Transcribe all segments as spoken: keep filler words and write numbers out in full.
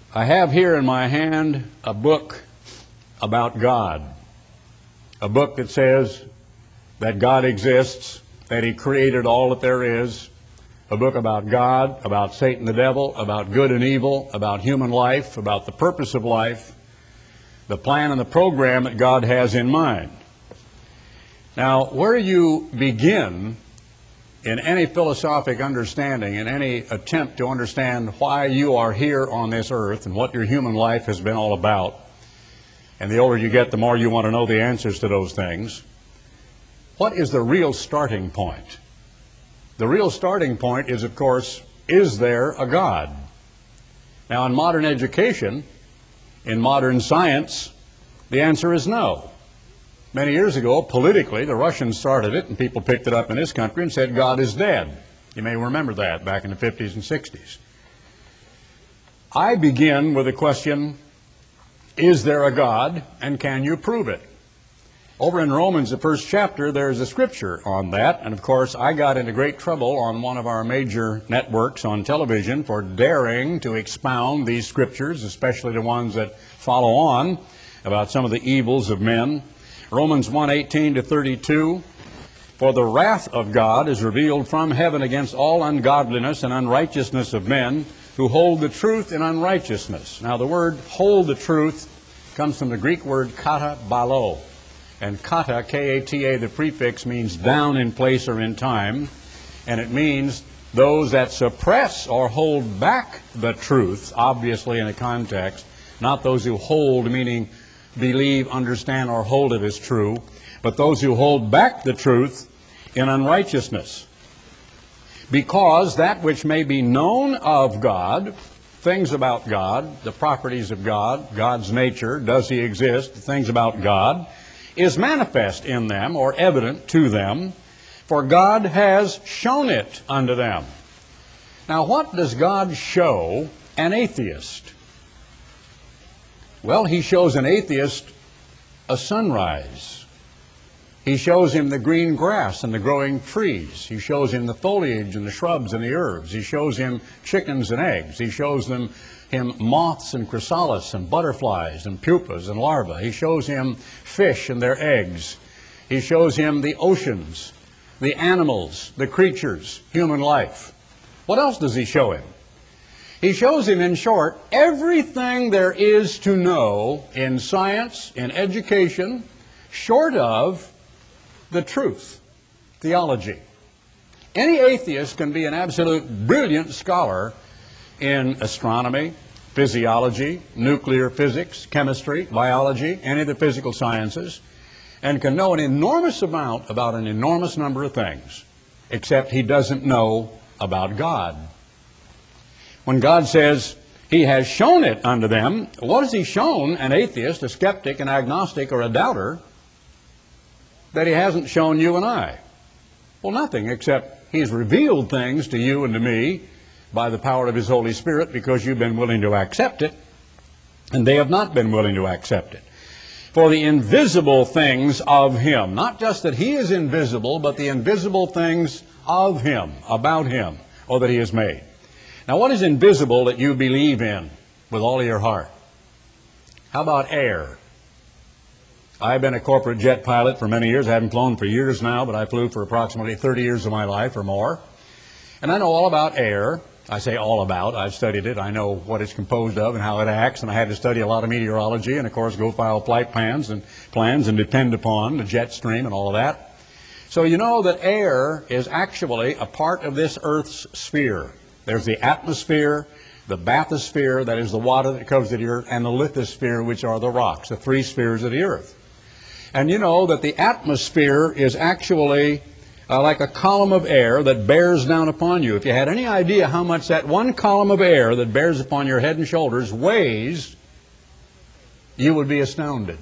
I have here in my hand a book about God, a book that says that God exists, that He created all that there is, a book about God, about Satan the devil, about good and evil, about human life, about the purpose of life, the plan and the program that God has in mind. Now, where you begin in any philosophic understanding, in any attempt to understand why you are here on this earth and what your human life has been all about, and the older you get, the more you want to know the answers to those things, what is the real starting point? The real starting point is, of course, is there a God? Now, in modern education, in modern science, the answer is no. Many years ago, politically, the Russians started it, and people picked it up in this country and said God is dead. You may remember that back in the fifties and sixties. I begin with the question, is there a God, and can you prove it? Over in Romans, the first chapter, there's a scripture on that, and of course, I got into great trouble on one of our major networks on television for daring to expound these scriptures, especially the ones that follow on about some of the evils of men. Romans one, eighteen to thirty-two, for the wrath of God is revealed from heaven against all ungodliness and unrighteousness of men who hold the truth in unrighteousness. Now the word hold the truth comes from the Greek word kata balo. And kata, K A T A, the prefix, means down in place or in time. And it means those that suppress or hold back the truth, obviously in a context, not those who hold, meaning believe, understand, or hold it as true, but those who hold back the truth in unrighteousness. Because that which may be known of God, things about God, the properties of God, God's nature, does He exist, things about God, is manifest in them or evident to them, for God has shown it unto them. Now, what does God show an atheist? Well, He shows an atheist a sunrise. He shows him the green grass and the growing trees. He shows him the foliage and the shrubs and the herbs. He shows him chickens and eggs. He shows them him moths and chrysalis and butterflies and pupas and larvae. He shows him fish and their eggs. He shows him the oceans, the animals, the creatures, human life. What else does He show him? He shows him, in short, everything there is to know in science, in education, short of the truth, theology. Any atheist can be an absolute brilliant scholar in astronomy, physiology, nuclear physics, chemistry, biology, any of the physical sciences, and can know an enormous amount about an enormous number of things, except he doesn't know about God. When God says He has shown it unto them, what has He shown an atheist, a skeptic, an agnostic, or a doubter that He hasn't shown you and I? Well, nothing, except He's revealed things to you and to me by the power of His Holy Spirit, because you've been willing to accept it, and they have not been willing to accept it. For the invisible things of Him, not just that He is invisible, but the invisible things of Him, about Him, or that He has made. Now, what is invisible that you believe in with all of your heart? How about air? I've been a corporate jet pilot for many years. I haven't flown for years now, but I flew for approximately thirty years of my life or more. And I know all about air. I say all about. I've studied it. I know what it's composed of and how it acts. And I had to study a lot of meteorology and, of course, go file flight plans and plans and depend upon the jet stream and all of that. So you know that air is actually a part of this Earth's sphere. There's the atmosphere, the bathysphere, that is the water that covers the earth, and the lithosphere, which are the rocks, the three spheres of the earth. And you know that the atmosphere is actually uh, like a column of air that bears down upon you. If you had any idea how much that one column of air that bears upon your head and shoulders weighs, you would be astounded.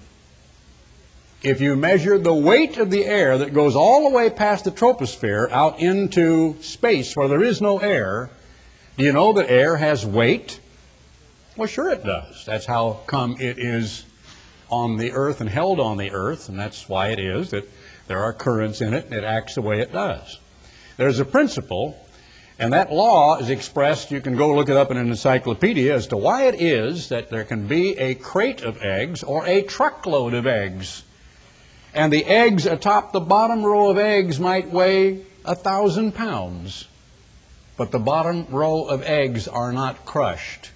If you measured the weight of the air that goes all the way past the troposphere out into space where there is no air, do you know that air has weight? Well, sure it does. That's how come it is on the earth and held on the earth, and that's why it is that there are currents in it and it acts the way it does. There's a principle And that law is expressed, you can go look it up in an encyclopedia, as to why it is that there can be a crate of eggs or a truckload of eggs. And the eggs atop the bottom row of eggs might weigh a thousand pounds. But the bottom row of eggs are not crushed.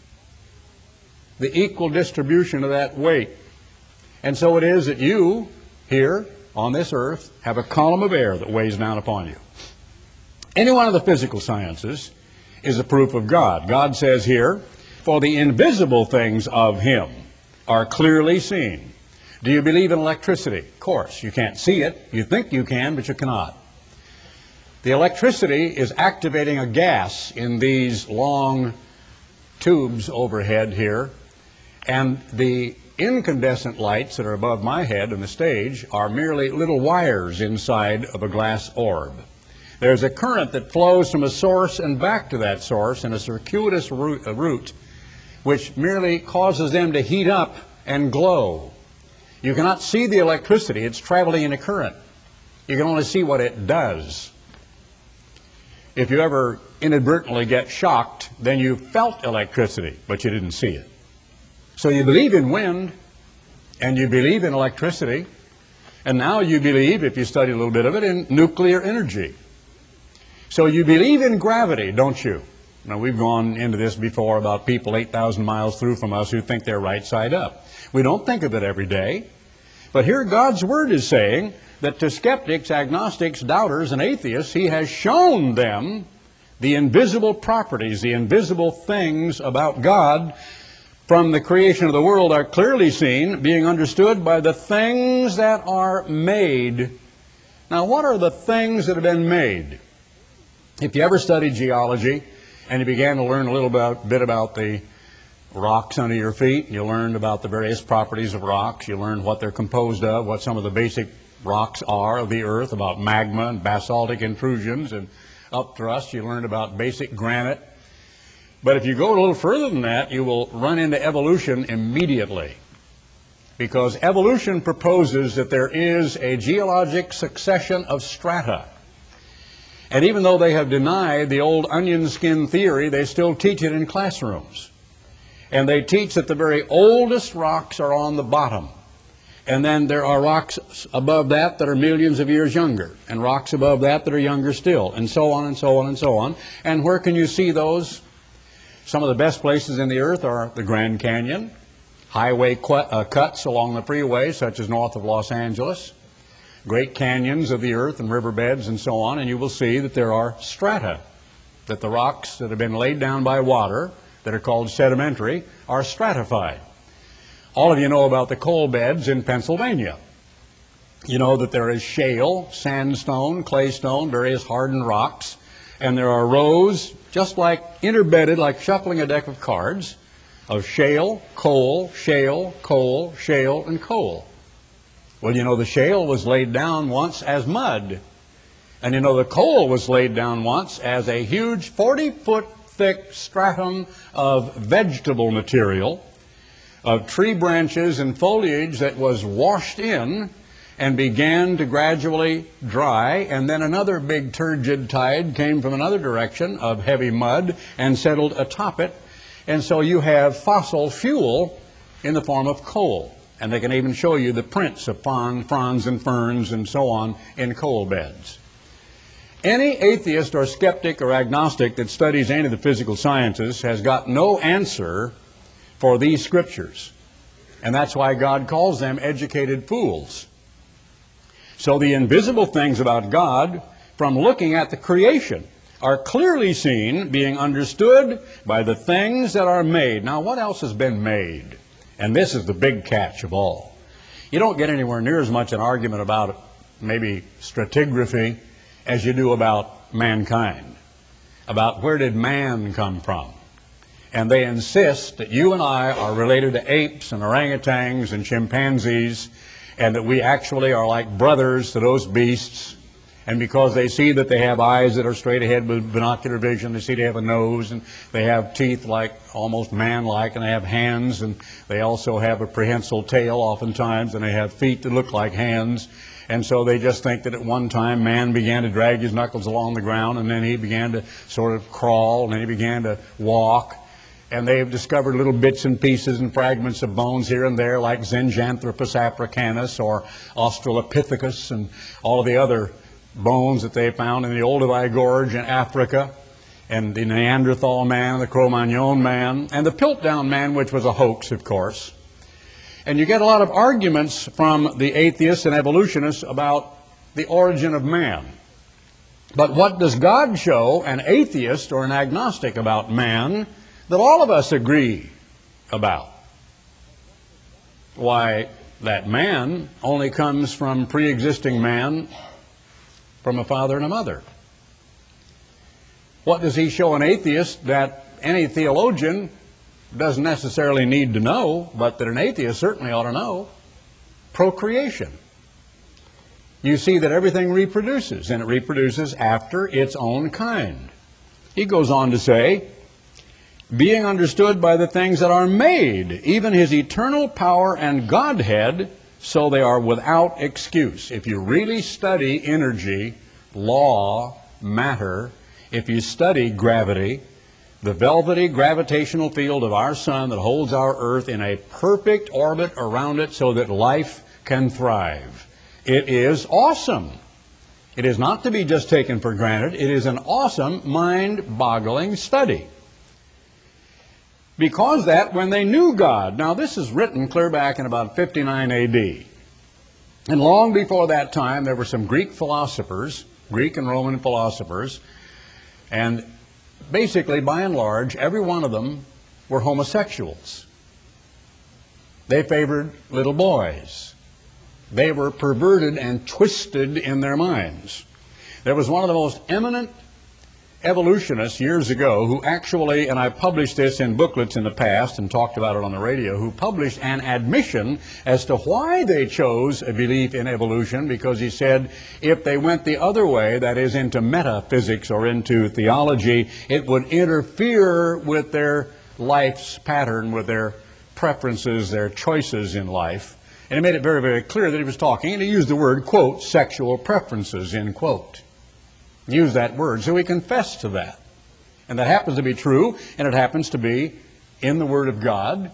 The equal distribution of that weight. And so it is that you, here on this earth, have a column of air that weighs down upon you. Any one of the physical sciences is a proof of God. God says here, for the invisible things of Him are clearly seen. Do you believe in electricity? Of course. You can't see it. You think you can, but you cannot. The electricity is activating a gas in these long tubes overhead here, and the incandescent lights that are above my head on the stage are merely little wires inside of a glass orb. There's a current that flows from a source and back to that source in a circuitous route, a route which merely causes them to heat up and glow. You cannot see the electricity. It's traveling in a current. You can only see what it does. If you ever inadvertently get shocked, then you felt electricity, but you didn't see it. So you believe in wind, and you believe in electricity, and now you believe, if you study a little bit of it, in nuclear energy. So you believe in gravity, don't you? Now, we've gone into this before about people eight thousand miles through from us who think they're right side up. We don't think of it every day. But here God's Word is saying that to skeptics, agnostics, doubters, and atheists, He has shown them the invisible properties, the invisible things about God from the creation of the world are clearly seen, being understood by the things that are made. Now, what are the things that have been made? If you ever studied geology and you began to learn a little bit, bit about the rocks under your feet, you learned about the various properties of rocks, you learned what they're composed of, what some of the basic rocks are of the earth, about magma and basaltic intrusions and upthrust, you learned about basic granite. But if you go a little further than that, you will run into evolution immediately. Because evolution proposes that there is a geologic succession of strata. And even though they have denied the old onion skin theory, they still teach it in classrooms. And they teach that the very oldest rocks are on the bottom. And then there are rocks above that that are millions of years younger. And rocks above that that are younger still. And so on and so on and so on. And where can you see those? Some of the best places in the earth are the Grand Canyon, highway qu uh, cuts along the freeway, such as north of Los Angeles, great canyons of the earth and riverbeds and so on, and you will see that there are strata, that the rocks that have been laid down by water, that are called sedimentary, are stratified. All of you know about the coal beds in Pennsylvania. You know that there is shale, sandstone, claystone, various hardened rocks, and there are rows, just like interbedded, like shuffling a deck of cards, of shale, coal, shale, coal, shale, and coal. Well, you know, the shale was laid down once as mud. And you know, the coal was laid down once as a huge forty-foot thick stratum of vegetable material, of tree branches and foliage that was washed in and began to gradually dry, and then another big turgid tide came from another direction of heavy mud and settled atop it. And so you have fossil fuel in the form of coal. And they can even show you the prints of fronds and ferns and so on in coal beds. Any atheist or skeptic or agnostic that studies any of the physical sciences has got no answer for these scriptures. And that's why God calls them educated fools. So the invisible things about God, from looking at the creation, are clearly seen, being understood by the things that are made. Now, what else has been made? And this is the big catch of all. You don't get anywhere near as much an argument about maybe stratigraphy as you do about mankind, about where did man come from. And they insist that you and I are related to apes and orangutans and chimpanzees, and that we actually are like brothers to those beasts, And because they see that they have eyes that are straight ahead with binocular vision, they see they have a nose, and they have teeth like almost man-like, and they have hands, and they also have a prehensile tail oftentimes, and they have feet that look like hands. And so they just think that at one time man began to drag his knuckles along the ground, and then he began to sort of crawl, and then he began to walk. And they've discovered little bits and pieces and fragments of bones here and there, like Zinjanthropus africanus or Australopithecus and all of the other bones that they found in the Olduvai Gorge in Africa, and the Neanderthal man, the Cro-Magnon man, and the Piltdown man, which was a hoax, of course. And you get a lot of arguments from the atheists and evolutionists about the origin of man. But what does God show an atheist or an agnostic about man that all of us agree about? Why, that man only comes from pre-existing man, from a father and a mother. What does he show an atheist that any theologian doesn't necessarily need to know, but that an atheist certainly ought to know? Procreation. You see that everything reproduces, and it reproduces after its own kind. He goes on to say, being understood by the things that are made, even his eternal power and Godhead, so they are without excuse. If you really study energy, law, matter, if you study gravity, the velvety gravitational field of our sun that holds our earth in a perfect orbit around it so that life can thrive, it is awesome. It is not to be just taken for granted. It is an awesome, mind-boggling study. Because that, when they knew God, now this is written clear back in about fifty-nine A D, and long before that time there were some Greek philosophers, Greek and Roman philosophers, and basically by and large every one of them were homosexuals. They favored little boys. They were perverted and twisted in their minds. There was one of the most eminent evolutionists years ago who actually, and I published this in booklets in the past and talked about it on the radio, who published an admission as to why they chose a belief in evolution, because he said if they went the other way, that is into metaphysics or into theology, it would interfere with their life's pattern, with their preferences, their choices in life. And he made it very, very clear that he was talking, and he used the word, quote, sexual preferences, end quote. Use that word. So we confess to that. And that happens to be true, and it happens to be in the Word of God,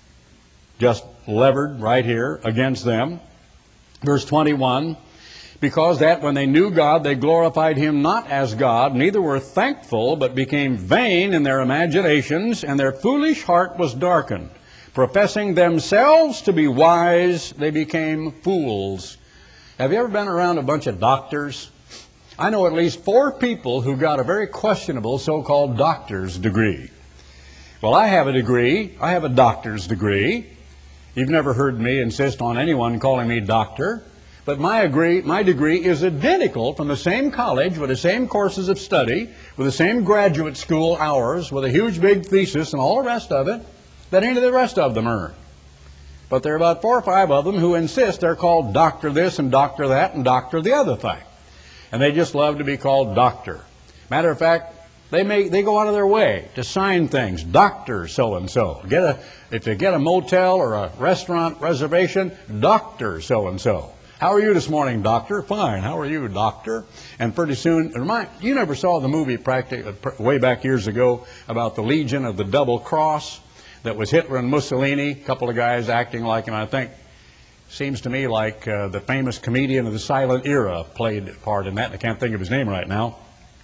just levered right here against them. Verse twenty-one, because that when they knew God, they glorified Him not as God, neither were thankful, but became vain in their imaginations, and their foolish heart was darkened. Professing themselves to be wise, they became fools. Have you ever been around a bunch of doctors? I know at least four people who got a very questionable so-called doctor's degree. Well, I have a degree. I have a doctor's degree. You've never heard me insist on anyone calling me doctor. But my degree, my degree is identical from the same college with the same courses of study, with the same graduate school hours, with a huge big thesis and all the rest of it, that any of the rest of them earn. But there are about four or five of them who insist they're called doctor this and doctor that and doctor the other thing. And they just love to be called doctor. Matter of fact, they make they go out of their way to sign things, doctor so-and-so. Get a, if they get a motel or a restaurant reservation, doctor so-and-so. How are you this morning, doctor? Fine. How are you, doctor? And pretty soon, remind, you never saw the movie practic, way back years ago about the Legion of the Double Cross that was Hitler and Mussolini, a couple of guys acting like him, I think. Seems to me like uh, the famous comedian of the silent era played a part in that. I can't think of his name right now.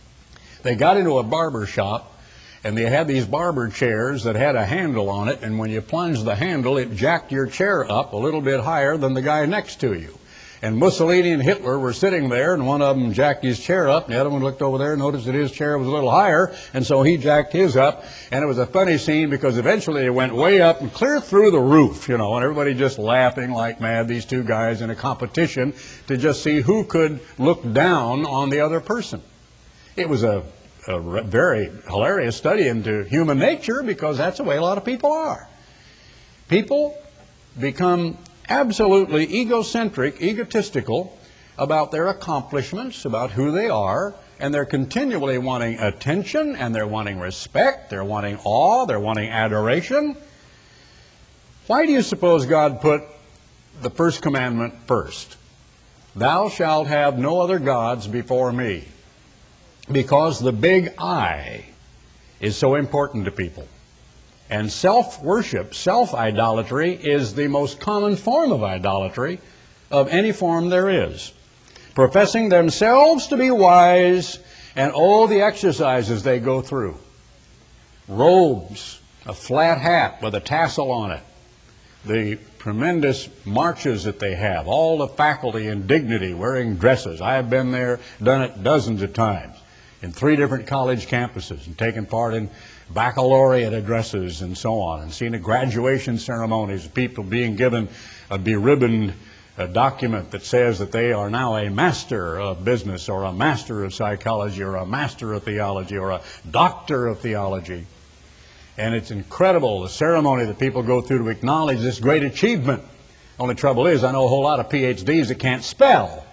They got into a barber shop, and they had these barber chairs that had a handle on it, and when you plunged the handle, it jacked your chair up a little bit higher than the guy next to you. And Mussolini and Hitler were sitting there, and one of them jacked his chair up, and the other one looked over there and noticed that his chair was a little higher, and so he jacked his up. And it was a funny scene because eventually it went way up and clear through the roof, you know, and everybody just laughing like mad, these two guys in a competition to just see who could look down on the other person. It was a, a very hilarious study into human nature because that's the way a lot of people are. People become absolutely egocentric, egotistical, about their accomplishments, about who they are, and they're continually wanting attention, and they're wanting respect, they're wanting awe, they're wanting adoration. Why do you suppose God put the first commandment first? Thou shalt have no other gods before me. Because the big I is so important to people. And self-worship, self-idolatry, is the most common form of idolatry of any form there is. Professing themselves to be wise, and all the exercises they go through. Robes, a flat hat with a tassel on it, the tremendous marches that they have, all the faculty and dignity wearing dresses. I have been there, done it dozens of times, in three different college campuses, and taken part in baccalaureate addresses and so on, and seen the graduation ceremonies, people being given a beribboned a document that says that they are now a master of business, or a master of psychology, or a master of theology, or a doctor of theology. And it's incredible, the ceremony that people go through to acknowledge this great achievement. Only trouble is, I know a whole lot of P H Ds that can't spell.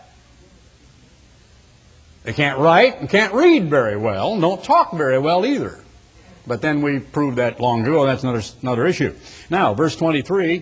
They can't write and can't read very well, don't talk very well either. But then we proved that long ago, that's another, another issue. Now, verse twenty-three,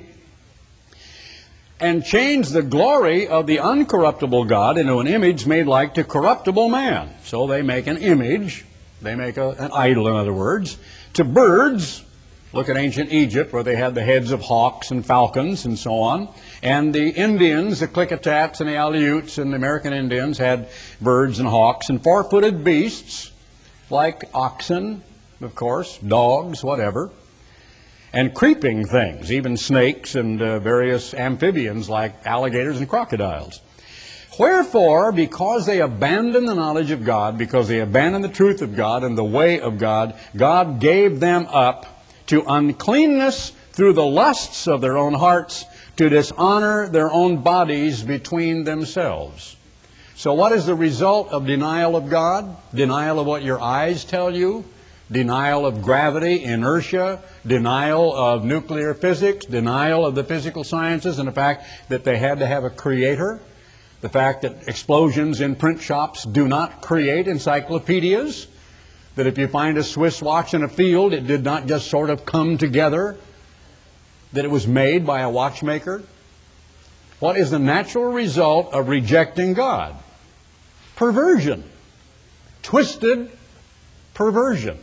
and change the glory of the uncorruptible God into an image made like to corruptible man. So they make an image, they make a, an idol, in other words, to birds. Look at ancient Egypt, where they had the heads of hawks and falcons and so on. And the Indians, the Klickitats and the Aleuts and the American Indians had birds and hawks and four-footed beasts, like oxen, of course, dogs, whatever. And creeping things, even snakes and uh, various amphibians like alligators and crocodiles. Wherefore, because they abandoned the knowledge of God, because they abandoned the truth of God and the way of God, God gave them up to uncleanness through the lusts of their own hearts, to dishonor their own bodies between themselves. So what is the result of denial of God? Denial of what your eyes tell you? Denial of gravity, inertia, denial of nuclear physics, denial of the physical sciences, and the fact that they had to have a creator, the fact that explosions in print shops do not create encyclopedias, that if you find a Swiss watch in a field, it did not just sort of come together, that it was made by a watchmaker. What is the natural result of rejecting God? Perversion. Twisted perversion.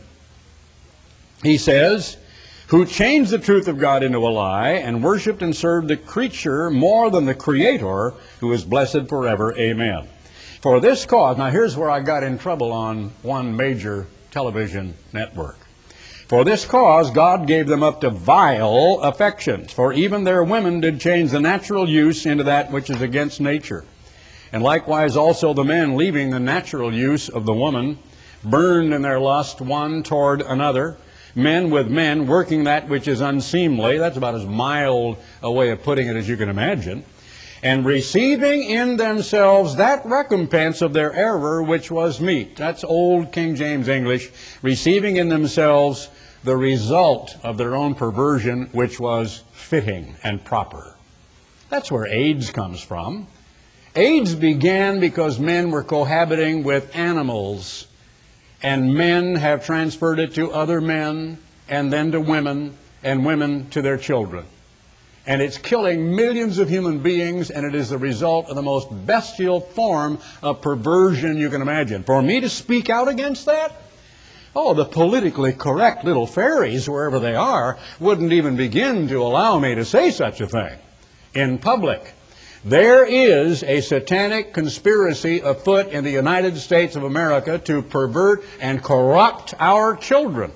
He says, who changed the truth of God into a lie and worshipped and served the creature more than the Creator, who is blessed forever. Amen. For this cause, now here's where I got in trouble on one major television network. For this cause God gave them up to vile affections, for even their women did change the natural use into that which is against nature. And likewise also the men, leaving the natural use of the woman, burned in their lust one toward another, men with men, working that which is unseemly. That's about as mild a way of putting it as you can imagine. And receiving in themselves that recompense of their error which was meet. That's old King James English. Receiving in themselves the result of their own perversion, which was fitting and proper. That's where AIDS comes from. AIDS began because men were cohabiting with animals, and men have transferred it to other men, and then to women, and women to their children. And it's killing millions of human beings, and it is the result of the most bestial form of perversion you can imagine. For me to speak out against that? Oh, the politically correct little fairies, wherever they are, wouldn't even begin to allow me to say such a thing in public. There is a satanic conspiracy afoot in the United States of America to pervert and corrupt our children.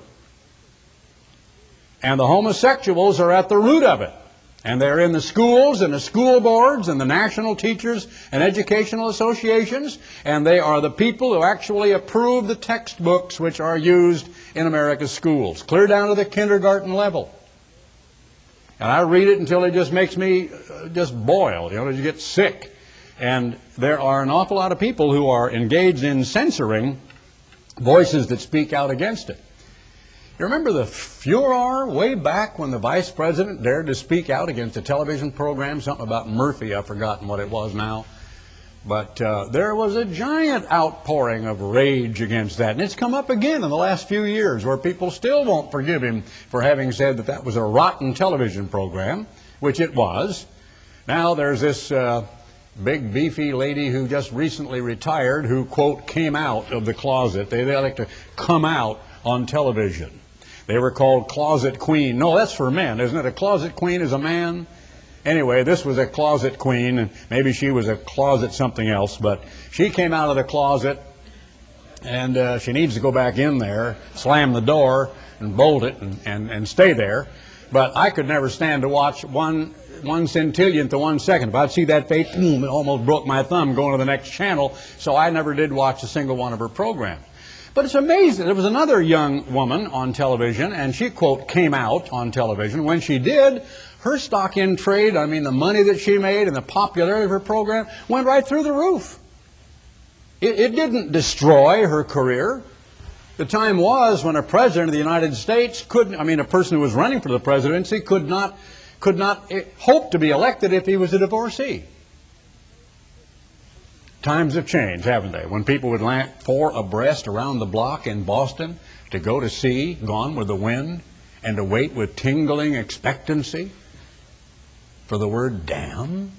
And the homosexuals are at the root of it. And they're in the schools and the school boards and the national teachers and educational associations. And they are the people who actually approve the textbooks which are used in America's schools, clear down to the kindergarten level. And I read it until it just makes me just boil, you know, you get sick. And there are an awful lot of people who are engaged in censoring voices that speak out against it. You remember the furor way back when the vice president dared to speak out against a television program, something about Murphy, I've forgotten what it was now. But uh, there was a giant outpouring of rage against that. And it's come up again in the last few years where people still won't forgive him for having said that that was a rotten television program, which it was. Now there's this uh, big beefy lady who just recently retired who, quote, came out of the closet. They, they like to come out on television. They were called Closet Queen. No, that's for men, isn't it? A closet queen is a man. Anyway, this was a closet queen, and maybe she was a closet something else, but she came out of the closet, and uh, she needs to go back in there, slam the door, and bolt it, and, and, and stay there. But I could never stand to watch one one centillionth of one second. If I'd see that face, boom, it almost broke my thumb going to the next channel, so I never did watch a single one of her programs. But it's amazing. There was another young woman on television, and she, quote, came out on television. When she did, her stock in trade, I mean the money that she made and the popularity of her program, went right through the roof. It, it didn't destroy her career. The time was when a president of the United States couldn't, I mean a person who was running for the presidency could not, could not hope to be elected if he was a divorcee. Times have changed, haven't they? When people would land four abreast around the block in Boston to go to sea, Gone with the Wind, and to wait with tingling expectancy for the word damn.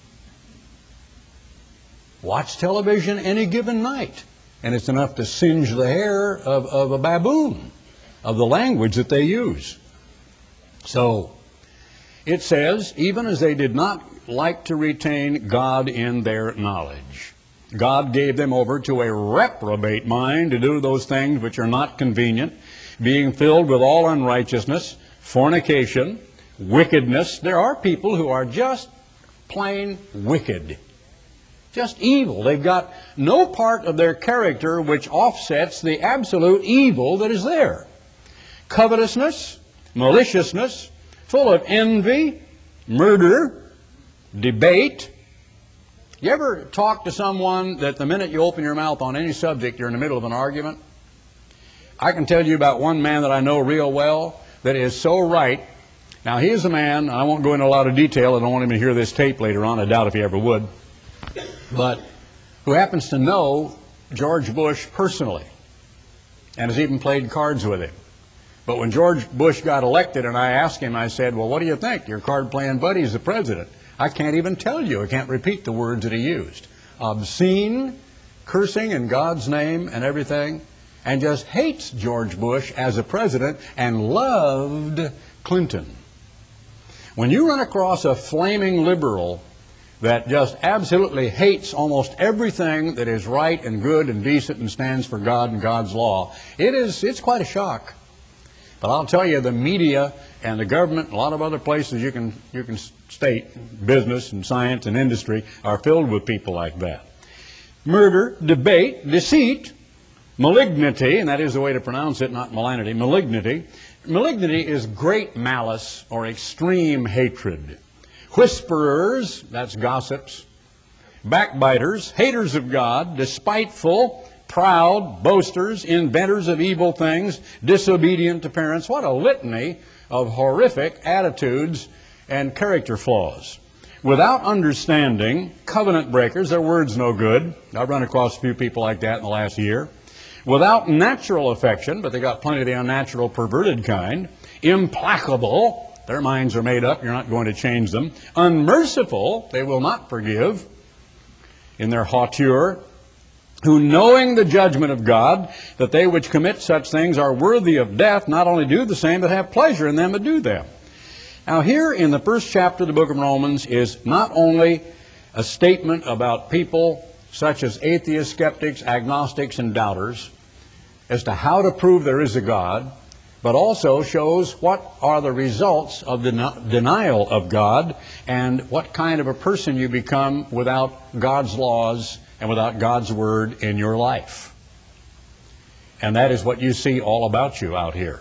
Watch television any given night, and it's enough to singe the hair of, of a baboon, of the language that they use. So, it says, even as they did not like to retain God in their knowledge, God gave them over to a reprobate mind to do those things which are not convenient, being filled with all unrighteousness, fornication, wickedness. There are people who are just plain wicked, just evil. They've got no part of their character which offsets the absolute evil that is there. Covetousness, maliciousness, full of envy, murder, debate. You ever talk to someone that the minute you open your mouth on any subject, you're in the middle of an argument? I can tell you about one man that I know real well that is so right. Now, he is a man, I won't go into a lot of detail, I don't want him to hear this tape later on, I doubt if he ever would, but who happens to know George Bush personally and has even played cards with him. But when George Bush got elected and I asked him, I said, well, what do you think? Your card-playing buddy is the president. I can't even tell you. I can't repeat the words that he used. Obscene, cursing in God's name and everything, and just hates George Bush as a president and loved Clinton. When you run across a flaming liberal that just absolutely hates almost everything that is right and good and decent and stands for God and God's law, it is, it's quite a shock. But I'll tell you, the media and the government, a lot of other places you can, you can state, business and science and industry, are filled with people like that. Murder, debate, deceit, malignity, and that is the way to pronounce it, not malignity, malignity. Malignity is great malice or extreme hatred. Whisperers, that's gossips. Backbiters, haters of God, despiteful, proud, boasters, inventors of evil things, disobedient to parents. What a litany of horrific attitudes and character flaws. Without understanding, covenant breakers, their word's no good. I've run across a few people like that in the last year. Without natural affection, but they got plenty of the unnatural, perverted kind. Implacable, their minds are made up, you're not going to change them. Unmerciful, they will not forgive in their hauteur. Who, knowing the judgment of God, that they which commit such things are worthy of death, not only do the same, but have pleasure in them that do them. Now here in the first chapter of the book of Romans is not only a statement about people such as atheists, skeptics, agnostics, and doubters as to how to prove there is a God, but also shows what are the results of the denial of God and what kind of a person you become without God's laws and without God's Word in your life. And that is what you see all about you out here.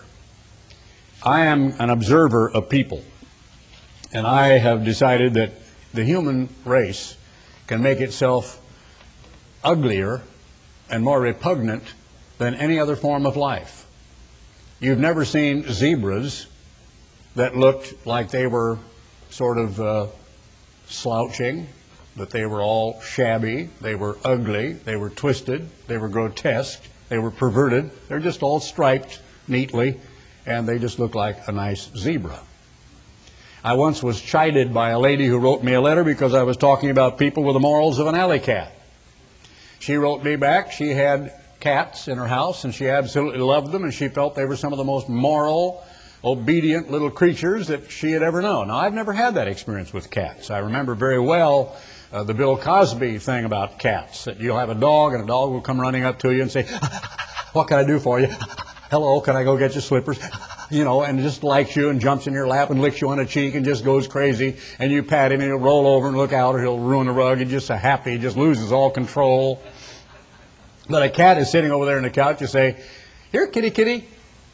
I am an observer of people, and I have decided that the human race can make itself uglier and more repugnant than any other form of life. You've never seen zebras that looked like they were sort of uh, slouching. that they were all shabby, they were ugly, they were twisted, they were grotesque, they were perverted. They're just all striped neatly, and they just look like a nice zebra. I once was chided by a lady who wrote me a letter because I was talking about people with the morals of an alley cat. She wrote me back. She had cats in her house, and she absolutely loved them, and she felt they were some of the most moral, obedient little creatures that she had ever known. Now, I've never had that experience with cats. I remember very well uh, the Bill Cosby thing about cats, that you'll have a dog, and a dog will come running up to you and say, "What can I do for you? Hello, can I go get your slippers?" You know, and just likes you and jumps in your lap and licks you on the cheek and just goes crazy. And you pat him and he'll roll over and look out, or he'll ruin the rug. He's just so happy. He just loses all control. But a cat is sitting over there on the couch. You say, "Here, kitty, kitty."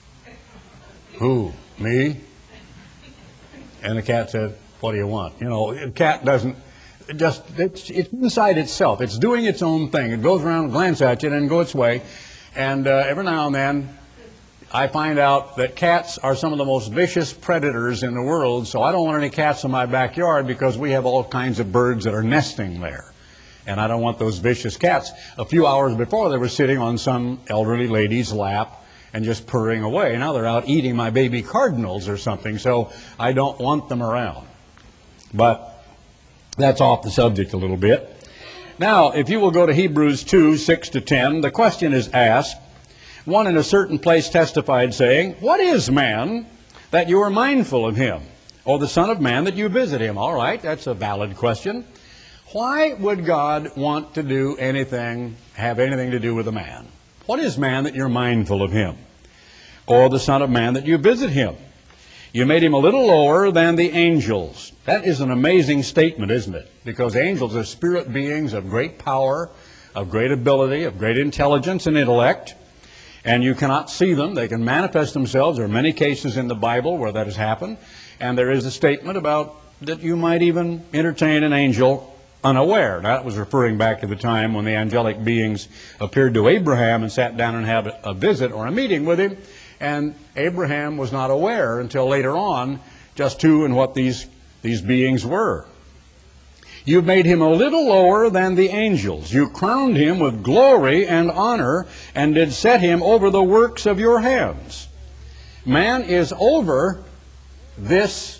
"Who? Me?" And the cat said, "What do you want?" You know, a cat doesn't, it just, it's, it's inside itself. It's doing its own thing. It goes around, glance at you, and then go its way. And uh, every now and then, I find out that cats are some of the most vicious predators in the world, so I don't want any cats in my backyard because we have all kinds of birds that are nesting there. And I don't want those vicious cats. A few hours before, they were sitting on some elderly lady's lap and just purring away. Now they're out eating my baby cardinals or something, so I don't want them around. But that's off the subject a little bit. Now, if you will go to Hebrews two, six to ten, the question is asked. One in a certain place testified, saying, "What is man that you are mindful of him, or the Son of Man that you visit him?" All right, that's a valid question. Why would God want to do anything, have anything to do with a man? What is man that you're mindful of him, or the Son of Man that you visit him? You made him a little lower than the angels. That is an amazing statement, isn't it? Because angels are spirit beings of great power, of great ability, of great intelligence and intellect. And you cannot see them. They can manifest themselves. There are many cases in the Bible where that has happened. And there is a statement about that you might even entertain an angel unaware. Now, that was referring back to the time when the angelic beings appeared to Abraham and sat down and had a visit or a meeting with him. And Abraham was not aware until later on just who and what these, these beings were. You made him a little lower than the angels. You crowned him with glory and honor, and did set him over the works of your hands. Man is over this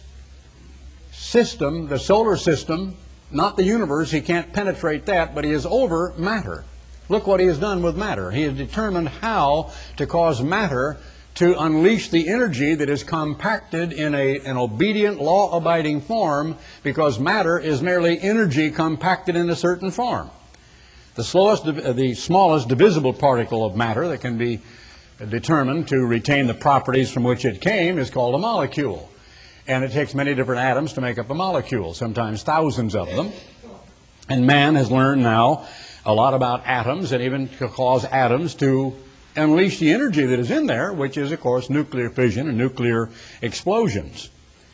system, the solar system, not the universe. He can't penetrate that, but he is over matter. Look what he has done with matter. He has determined how to cause matter to unleash the energy that is compacted in a, an obedient, law-abiding form, because matter is merely energy compacted in a certain form. The, slowest, the smallest divisible particle of matter that can be determined to retain the properties from which it came is called a molecule. And it takes many different atoms to make up a molecule, sometimes thousands of them. And man has learned now a lot about atoms, and even to cause atoms to unleash the energy that is in there, which is, of course, nuclear fission and nuclear explosions.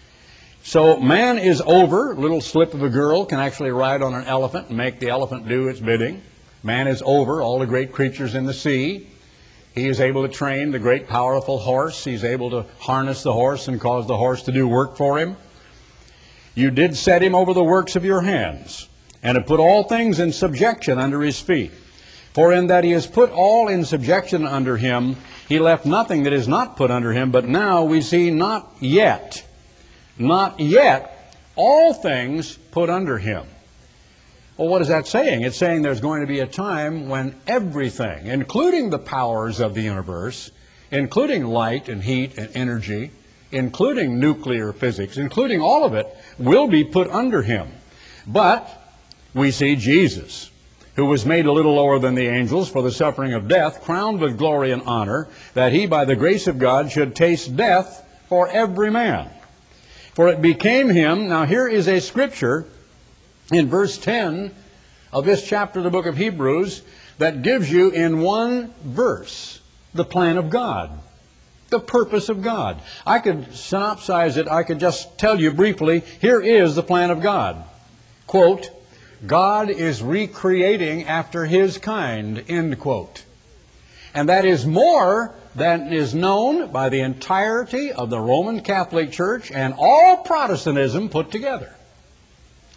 So man is over. A little slip of a girl can actually ride on an elephant and make the elephant do its bidding. Man is over all the great creatures in the sea. He is able to train the great powerful horse. He's able to harness the horse and cause the horse to do work for him. You did set him over the works of your hands, and have put all things in subjection under his feet. For in that he has put all in subjection under him, he left nothing that is not put under him. But now we see not yet, not yet, all things put under him. Well, what is that saying? It's saying there's going to be a time when everything, including the powers of the universe, including light and heat and energy, including nuclear physics, including all of it, will be put under him. But we see Jesus, who was made a little lower than the angels for the suffering of death, crowned with glory and honor, that he by the grace of God should taste death for every man. For it became him, now here is a scripture in verse ten of this chapter of the book of Hebrews that gives you in one verse the plan of God, the purpose of God. I could synopsize it, I could just tell you briefly, here is the plan of God. Quote, God is recreating after his kind, end quote. And that is more than is known by the entirety of the Roman Catholic Church and all Protestantism put together.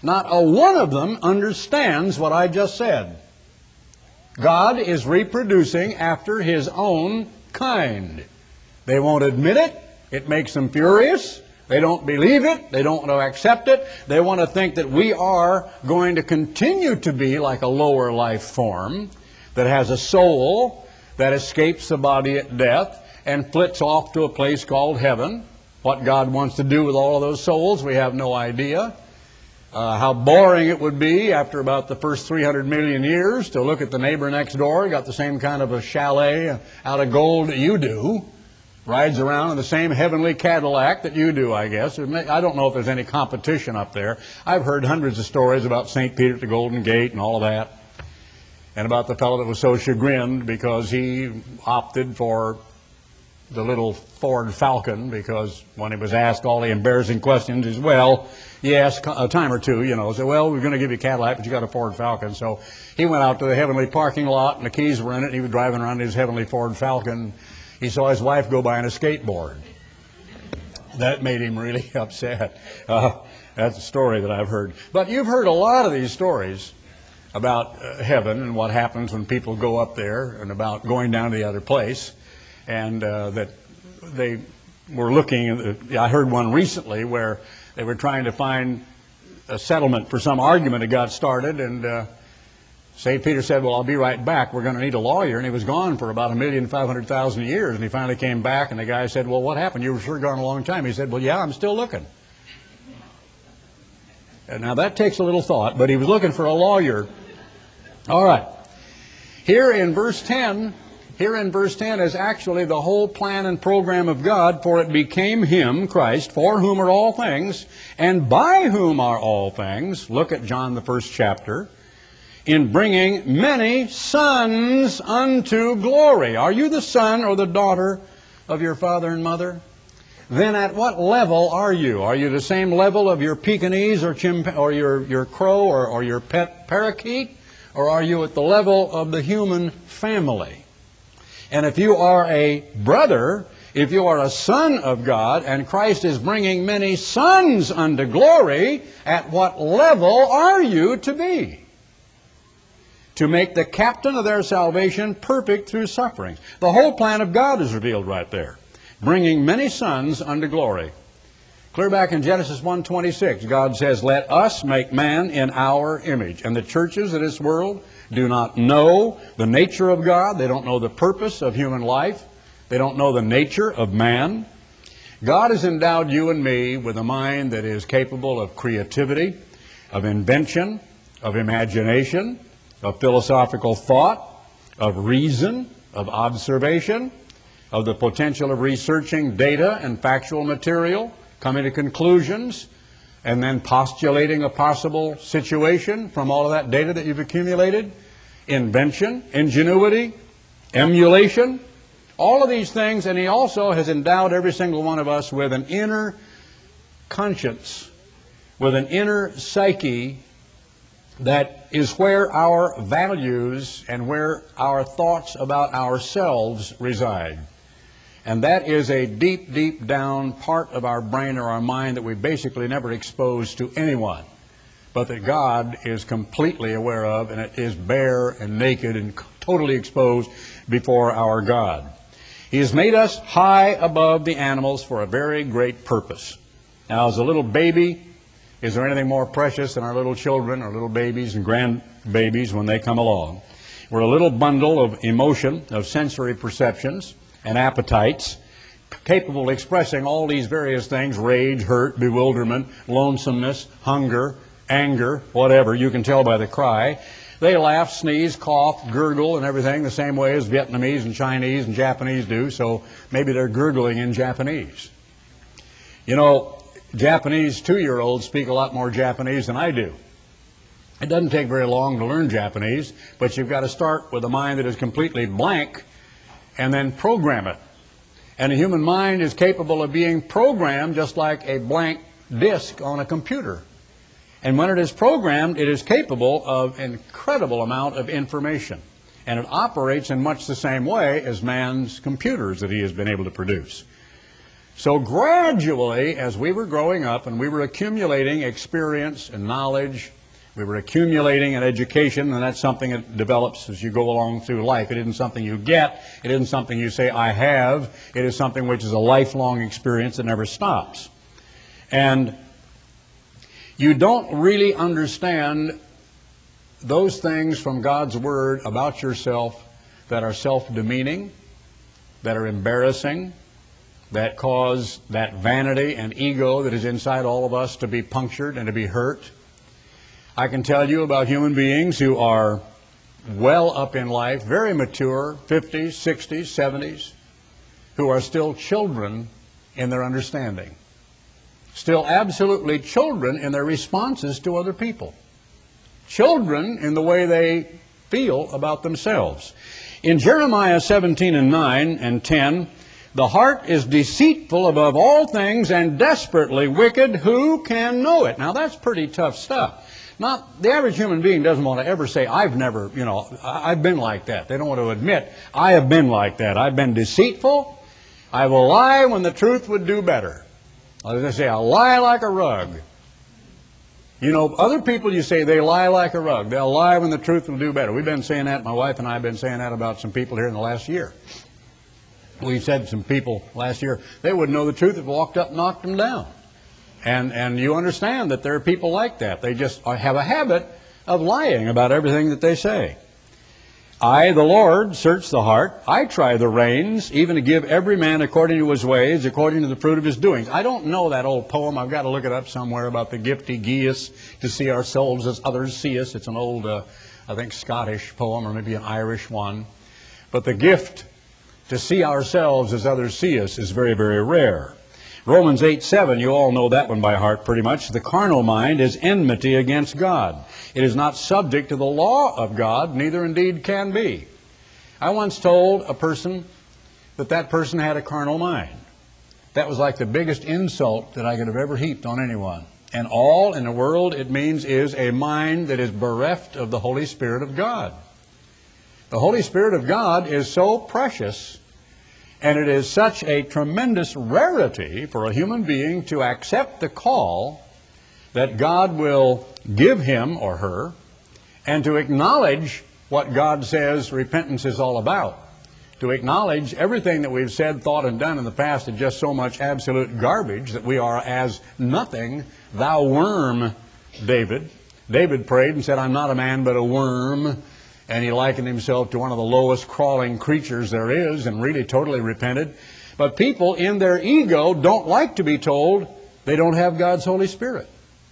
Not a one of them understands what I just said. God is reproducing after His own kind. They won't admit it. It makes them furious. They don't believe it. They don't want to accept it. They want to think that we are going to continue to be like a lower life form that has a soul that escapes the body at death and flits off to a place called heaven. What God wants to do with all of those souls, we have no idea. Uh, how boring it would be after about the first three hundred million years to look at the neighbor next door, got the same kind of a chalet out of gold that you do, rides around in the same heavenly Cadillac that you do, I guess. I don't know if there's any competition up there. I've heard hundreds of stories about Saint Peter at the Golden Gate and all of that, and about the fellow that was so chagrined because he opted for the little Ford Falcon, because when he was asked all the embarrassing questions, he said, well, yes, a time or two, you know, said, well, we're going to give you a Cadillac, but you got a Ford Falcon. So he went out to the heavenly parking lot, and the keys were in it, and he was driving around in his heavenly Ford Falcon. He saw his wife go by on a skateboard. That made him really upset. Uh, that's a story that I've heard. But you've heard a lot of these stories about uh, heaven and what happens when people go up there, and about going down to the other place. And uh, that they were looking, I heard one recently where they were trying to find a settlement for some argument that got started, and uh, Saint Peter said, well, I'll be right back, we're going to need a lawyer, and he was gone for about a million five hundred thousand years, and he finally came back, and the guy said, well, what happened? You were sure gone a long time. He said, well, yeah, I'm still looking. And now that takes a little thought, but he was looking for a lawyer. All right. Here in verse ten, Here in verse ten is actually the whole plan and program of God, for it became Him, Christ, for whom are all things, and by whom are all things. Look at John, the first chapter. In bringing many sons unto glory. Are you the son or the daughter of your father and mother? Then at what level are you? Are you the same level of your Pekingese or, chimp- or your, your crow or, or your pet parakeet? Or are you at the level of the human family? And if you are a brother, if you are a son of God, and Christ is bringing many sons unto glory, at what level are you to be? To make the captain of their salvation perfect through sufferings. The whole plan of God is revealed right there. Bringing many sons unto glory. Clear back in Genesis one twenty-six, God says, let us make man in our image. And the churches of this world do not know the nature of God. They don't know the purpose of human life. They don't know the nature of man. God has endowed you and me with a mind that is capable of creativity, of invention, of imagination, of philosophical thought, of reason, of observation, of the potential of researching data and factual material, coming to conclusions, and then postulating a possible situation from all of that data that you've accumulated. Invention, ingenuity, emulation, all of these things. And He also has endowed every single one of us with an inner conscience, with an inner psyche that is where our values and where our thoughts about ourselves reside. And that is a deep, deep down part of our brain or our mind that we basically never expose to anyone, but that God is completely aware of, and it is bare and naked and totally exposed before our God. He has made us high above the animals for a very great purpose. Now, as a little baby, is there anything more precious than our little children, our little babies and grandbabies when they come along? We're a little bundle of emotion, of sensory perceptions and appetites, capable of expressing all these various things: rage, hurt, bewilderment, lonesomeness, hunger, anger, whatever. You can tell by the cry. They laugh, sneeze, cough, gurgle, and everything the same way as Vietnamese and Chinese and Japanese do, so maybe they're gurgling in Japanese. You know, Japanese two-year-olds speak a lot more Japanese than I do. It doesn't take very long to learn Japanese, but you've got to start with a mind that is completely blank and then program it. And the human mind is capable of being programmed just like a blank disk on a computer. And when it is programmed, it is capable of an incredible amount of information. And it operates in much the same way as man's computers that he has been able to produce. So gradually, as we were growing up and we were accumulating experience and knowledge, we were accumulating an education, and that's something that develops as you go along through life. It isn't something you get. It isn't something you say, I have. It is something which is a lifelong experience that never stops. And you don't really understand those things from God's Word about yourself that are self-demeaning, that are embarrassing, that cause that vanity and ego that is inside all of us to be punctured and to be hurt. I can tell you about human beings who are well up in life, very mature, fifties, sixties, seventies, who are still children in their understanding, still absolutely children in their responses to other people, children in the way they feel about themselves. In Jeremiah seventeen and nine and ten, the heart is deceitful above all things and desperately wicked. Who can know it? Now that's pretty tough stuff. Not, the average human being doesn't want to ever say, I've never, you know, I've been like that. They don't want to admit, I have been like that. I've been deceitful. I will lie when the truth would do better. As they say, I'll lie like a rug. You know, other people, you say they lie like a rug. They'll lie when the truth will do better. We've been saying that, my wife and I have been saying that about some people here in the last year. We've said to some people last year, they wouldn't know the truth if walked up and knocked them down. And, and you understand that there are people like that. They just have a habit of lying about everything that they say. I, the Lord, search the heart. I try the reins, even to give every man according to his ways, according to the fruit of his doings. I don't know that old poem. I've got to look it up somewhere about the gift he gave us to see ourselves as others see us. It's an old, uh, I think, Scottish poem, or maybe an Irish one. But the gift to see ourselves as others see us is very, very rare. Romans eight seven, you all know that one by heart pretty much. The carnal mind is enmity against God. It is not subject to the law of God, neither indeed can be. I once told a person that that person had a carnal mind. That was like the biggest insult that I could have ever heaped on anyone. And all in the world it means is a mind that is bereft of the Holy Spirit of God. The Holy Spirit of God is so precious, and it is such a tremendous rarity for a human being to accept the call that God will give him or her, and to acknowledge what God says repentance is all about. To acknowledge everything that we've said, thought, and done in the past is just so much absolute garbage that we are as nothing. Thou worm, David. David prayed and said, I'm not a man but a worm. And he likened himself to one of the lowest crawling creatures there is, and really totally repented. But people in their ego don't like to be told they don't have God's Holy Spirit.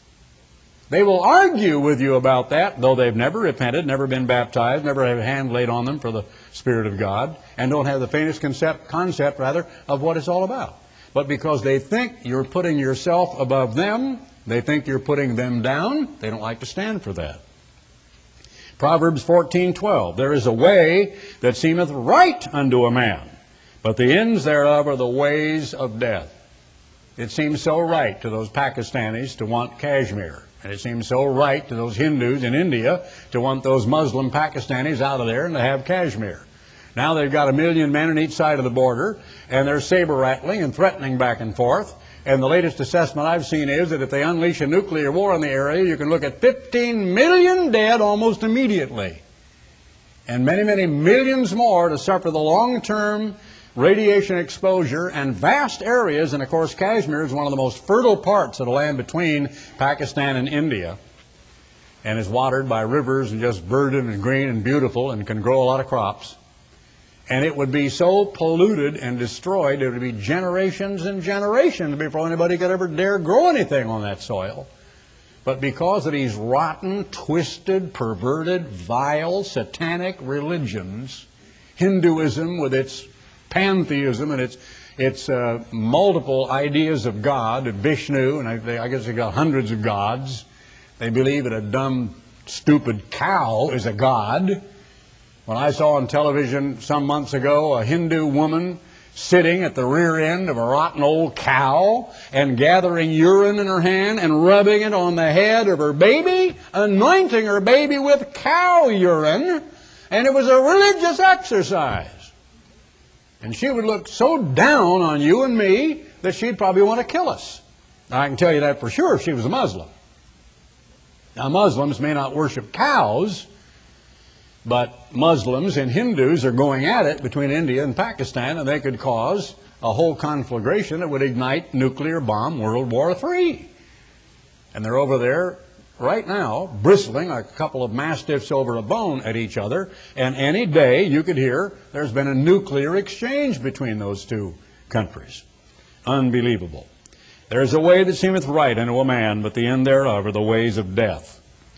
They will argue with you about that, though they've never repented, never been baptized, never had a hand laid on them for the Spirit of God, and don't have the faintest concept, concept rather, of what it's all about. But because they think you're putting yourself above them, they think you're putting them down, they don't like to stand for that. Proverbs fourteen twelve, there is a way that seemeth right unto a man, but the ends thereof are the ways of death. It seems so right to those Pakistanis to want Kashmir. And it seems so right to those Hindus in India to want those Muslim Pakistanis out of there and to have Kashmir. Now they've got a million men on each side of the border, and they're saber-rattling and threatening back and forth. And the latest assessment I've seen is that if they unleash a nuclear war in the area, you can look at fifteen million dead almost immediately. And many, many millions more to suffer the long-term radiation exposure and vast areas. And of course, Kashmir is one of the most fertile parts of the land between Pakistan and India, and is watered by rivers and just verdant and green and beautiful and can grow a lot of crops. And it would be so polluted and destroyed, it would be generations and generations before anybody could ever dare grow anything on that soil. But because of these rotten, twisted, perverted, vile, satanic religions, Hinduism with its pantheism and its, its uh, multiple ideas of God, Vishnu, and I, I guess they got hundreds of gods. They believe that a dumb, stupid cow is a god. When I saw on television some months ago a Hindu woman sitting at the rear end of a rotten old cow and gathering urine in her hand and rubbing it on the head of her baby, anointing her baby with cow urine, and it was a religious exercise. And she would look so down on you and me that she'd probably want to kill us. Now, I can tell you that for sure if she was a Muslim. Now, Muslims may not worship cows, but Muslims and Hindus are going at it between India and Pakistan, and they could cause a whole conflagration that would ignite nuclear bomb World War Three. And they're over there right now bristling like a couple of mastiffs over a bone at each other, and any day you could hear there's been a nuclear exchange between those two countries. Unbelievable. There's a way that seemeth right unto a man, but the end thereof are the ways of death.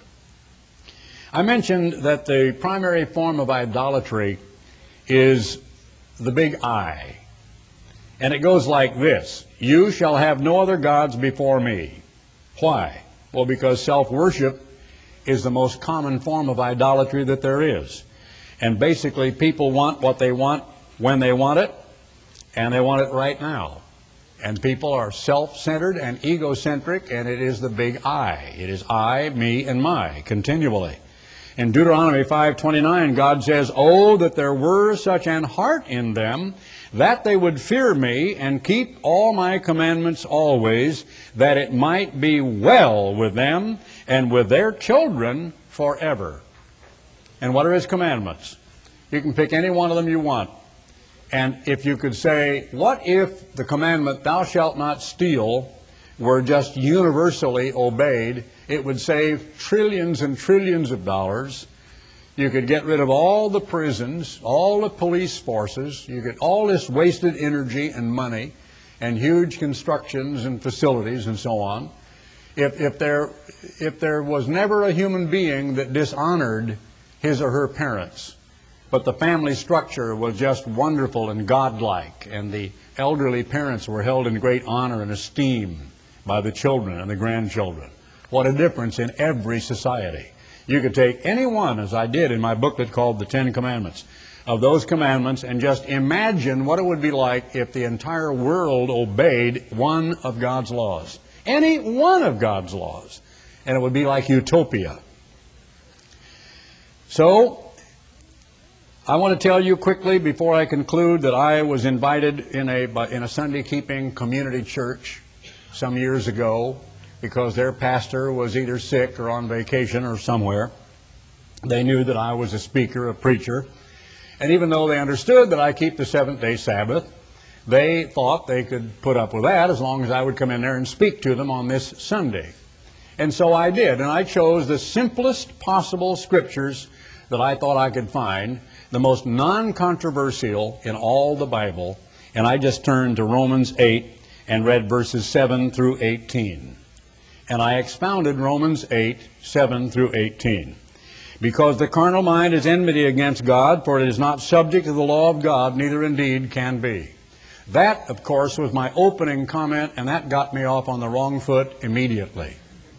I mentioned that the primary form of idolatry is the big I. And it goes like this: you shall have no other gods before me. Why? Well, because self-worship is the most common form of idolatry that there is. And basically, people want what they want when they want it, and they want it right now. And people are self-centered and egocentric, and it is the big I. It is I, me, and my, continually. In Deuteronomy five twenty-nine, God says, "Oh, that there were such an heart in them, that they would fear me and keep all my commandments always, that it might be well with them and with their children forever." And what are His commandments? You can pick any one of them you want. And if you could say, what if the commandment, "Thou shalt not steal," were just universally obeyed, it would save trillions and trillions of dollars. You could get rid of all the prisons, all the police forces. You get all this wasted energy and money and huge constructions and facilities and so on. If, if, there, if there was never a human being that dishonored his or her parents, but the family structure was just wonderful and godlike, and the elderly parents were held in great honor and esteem by the children and the grandchildren. What a difference in every society. You could take any one, as I did in my booklet called The Ten Commandments, of those commandments and just imagine what it would be like if the entire world obeyed one of God's laws. Any one of God's laws. And it would be like utopia. So, I want to tell you quickly before I conclude that I was invited in a, in a Sunday-keeping community church some years ago because their pastor was either sick or on vacation or somewhere. They knew that I was a speaker, a preacher. And even though they understood that I keep the seventh-day Sabbath, they thought they could put up with that as long as I would come in there and speak to them on this Sunday. And so I did. And I chose the simplest possible scriptures that I thought I could find, the most non-controversial in all the Bible. And I just turned to Romans eight and read verses seven through eighteen. And I expounded Romans eight, seven through eighteen. Because the carnal mind is enmity against God, for it is not subject to the law of God, neither indeed can be. That, of course, was my opening comment, and that got me off on the wrong foot immediately.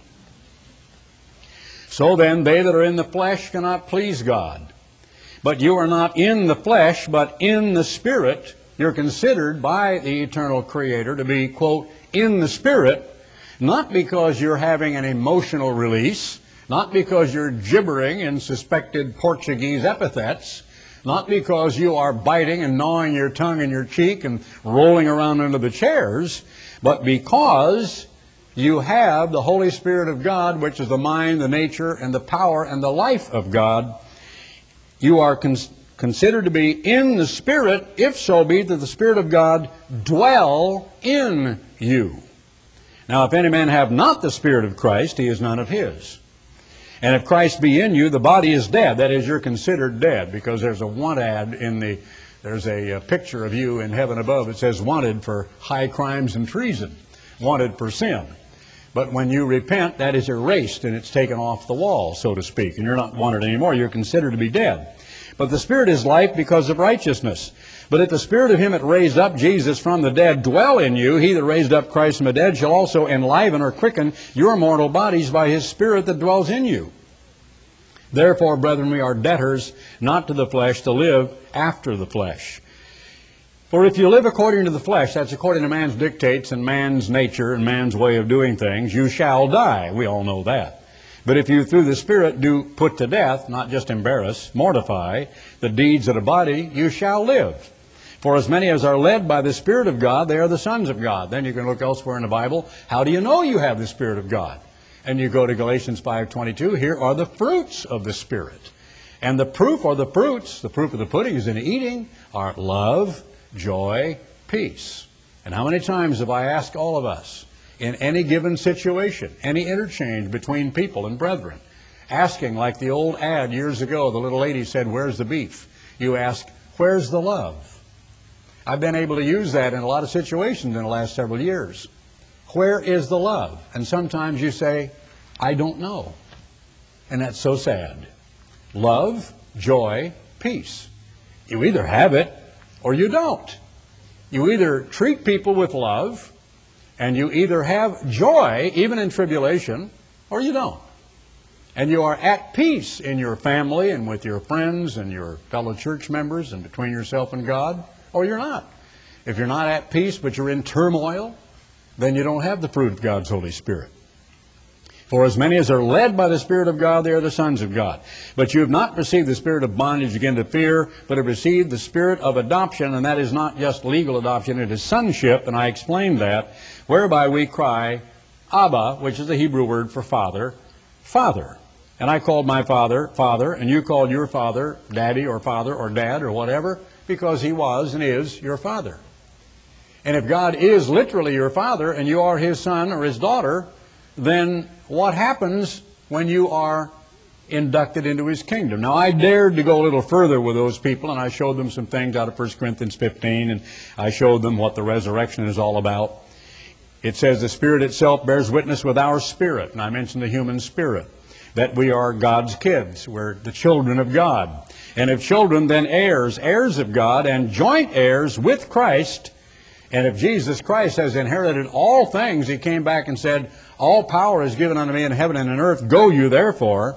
So then, they that are in the flesh cannot please God. But you are not in the flesh, but in the Spirit. You're considered by the eternal Creator to be, quote, in the Spirit, not because you're having an emotional release, not because you're gibbering in suspected Portuguese epithets, not because you are biting and gnawing your tongue in your cheek and rolling around under the chairs, but because you have the Holy Spirit of God, which is the mind, the nature, and the power and the life of God. You are cons considered to be in the Spirit, if so be that the Spirit of God dwell in you. Now, if any man have not the Spirit of Christ, he is none of his. And if Christ be in you, the body is dead. That is, you're considered dead, because there's a want ad in the, there's a, a picture of you in heaven above. It says wanted for high crimes and treason, wanted for sin. But when you repent, that is erased and it's taken off the wall, so to speak, and you're not wanted anymore. You're considered to be dead. But the Spirit is life because of righteousness. But if the Spirit of him that raised up Jesus from the dead dwell in you, he that raised up Christ from the dead shall also enliven or quicken your mortal bodies by his Spirit that dwells in you. Therefore, brethren, we are debtors not to the flesh to live after the flesh. For if you live according to the flesh, that's according to man's dictates and man's nature and man's way of doing things, you shall die. We all know that. But if you through the Spirit do put to death, not just embarrass, mortify, the deeds of the body, you shall live. For as many as are led by the Spirit of God, they are the sons of God. Then you can look elsewhere in the Bible. How do you know you have the Spirit of God? And you go to Galatians five twenty-two. Here are the fruits of the Spirit. And the proof or the fruits, the proof of the pudding is in eating, are love, joy, peace. And how many times have I asked all of us, in any given situation, any interchange between people and brethren, asking like the old ad years ago, the little lady said, "Where's the beef?" You ask, "Where's the love?" I've been able to use that in a lot of situations in the last several years. Where is the love? And sometimes you say, "I don't know." And that's so sad. Love, joy, peace. You either have it or you don't. You either treat people with love and you either have joy, even in tribulation, or you don't. And you are at peace in your family and with your friends and your fellow church members and between yourself and God, or you're not. If you're not at peace but you're in turmoil, then you don't have the fruit of God's Holy Spirit. For as many as are led by the Spirit of God, they are the sons of God. But you have not received the spirit of bondage again to fear, but have received the spirit of adoption, and that is not just legal adoption, it is sonship, and I explained that, whereby we cry, Abba, which is the Hebrew word for father, Father. And I called my father, Father, and you called your father, Daddy or Father or Dad or whatever, because he was and is your father. And if God is literally your father and you are his son or his daughter, then what happens when you are inducted into his kingdom? Now, I dared to go a little further with those people, and I showed them some things out of First Corinthians fifteen, and I showed them what the resurrection is all about. It says the Spirit itself bears witness with our spirit, and I mentioned the human spirit, that we are God's kids. We're the children of God. And if children, then heirs, heirs of God, and joint heirs with Christ. And if Jesus Christ has inherited all things, he came back and said, all power is given unto me in heaven and in earth. Go you therefore.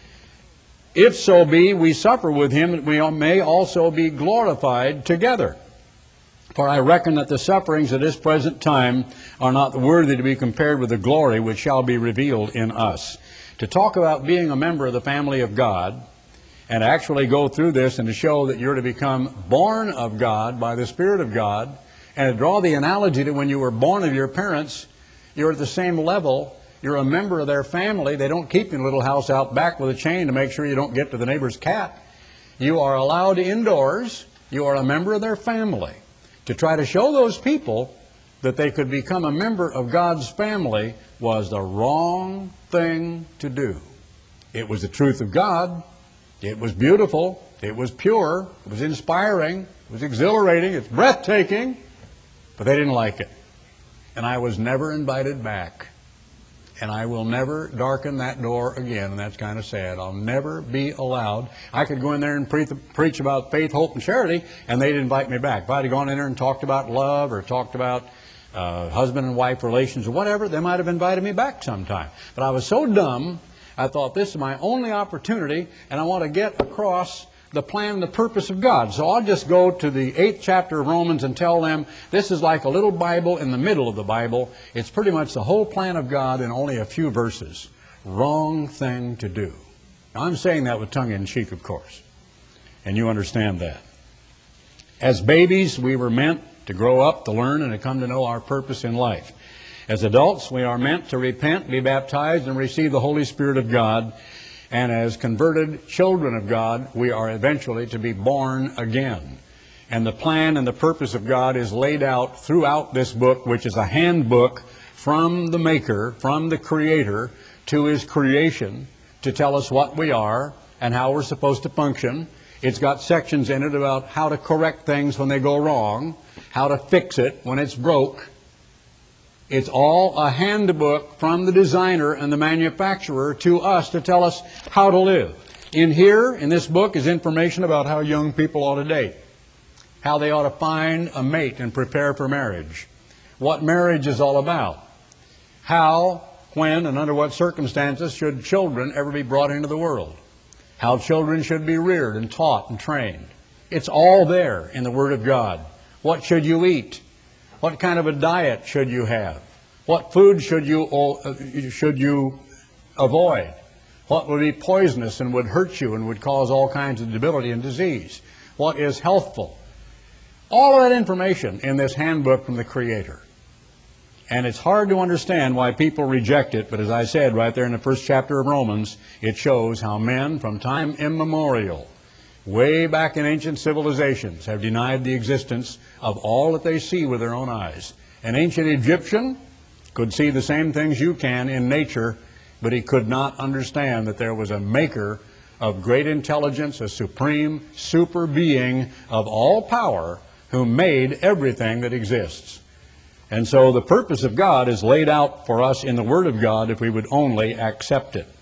If so be we suffer with him, that we may also be glorified together. For I reckon that the sufferings of this present time are not worthy to be compared with the glory which shall be revealed in us. To talk about being a member of the family of God, and actually go through this and to show that you're to become born of God by the Spirit of God, and to draw the analogy that when you were born of your parents, you're at the same level. You're a member of their family. They don't keep you in a little house out back with a chain to make sure you don't get to the neighbor's cat. You are allowed indoors. You are a member of their family. To try to show those people that they could become a member of God's family was the wrong thing to do. It was the truth of God. It was beautiful. It was pure. It was inspiring. It was exhilarating. It's breathtaking. But they didn't like it. And I was never invited back. And I will never darken that door again. And that's kind of sad. I'll never be allowed. I could go in there and pre preach about faith, hope, and charity, and they'd invite me back. If I'd have gone in there and talked about love or talked about uh, husband and wife relations or whatever, they might have invited me back sometime. But I was so dumb, I thought this is my only opportunity, and I want to get across the plan and the purpose of God. So I'll just go to the eighth chapter of Romans and tell them this is like a little Bible in the middle of the Bible. It's pretty much the whole plan of God in only a few verses. Wrong thing to do. Now, I'm saying that with tongue in cheek, of course. And you understand that. As babies, we were meant to grow up, to learn, and to come to know our purpose in life. As adults, we are meant to repent, be baptized, and receive the Holy Spirit of God. And as converted children of God, we are eventually to be born again. And the plan and the purpose of God is laid out throughout this book, which is a handbook from the Maker, from the Creator, to His creation, to tell us what we are and how we're supposed to function. It's got sections in it about how to correct things when they go wrong, how to fix it when it's broke. It's all a handbook from the designer and the manufacturer to us to tell us how to live. In here, in this book, is information about how young people ought to date, how they ought to find a mate and prepare for marriage, what marriage is all about, how, when, and under what circumstances should children ever be brought into the world, how children should be reared and taught and trained. It's all there in the Word of God. What should you eat? What kind of a diet should you have? What food should you, uh, should you avoid? What would be poisonous and would hurt you and would cause all kinds of debility and disease? What is healthful? All of that information in this handbook from the Creator. And it's hard to understand why people reject it, but as I said right there in the first chapter of Romans, it shows how men from time immemorial, way back in ancient civilizations, have denied the existence of all that they see with their own eyes. An ancient Egyptian could see the same things you can in nature, but he could not understand that there was a maker of great intelligence, a supreme super being of all power, who made everything that exists. And so the purpose of God is laid out for us in the Word of God if we would only accept it.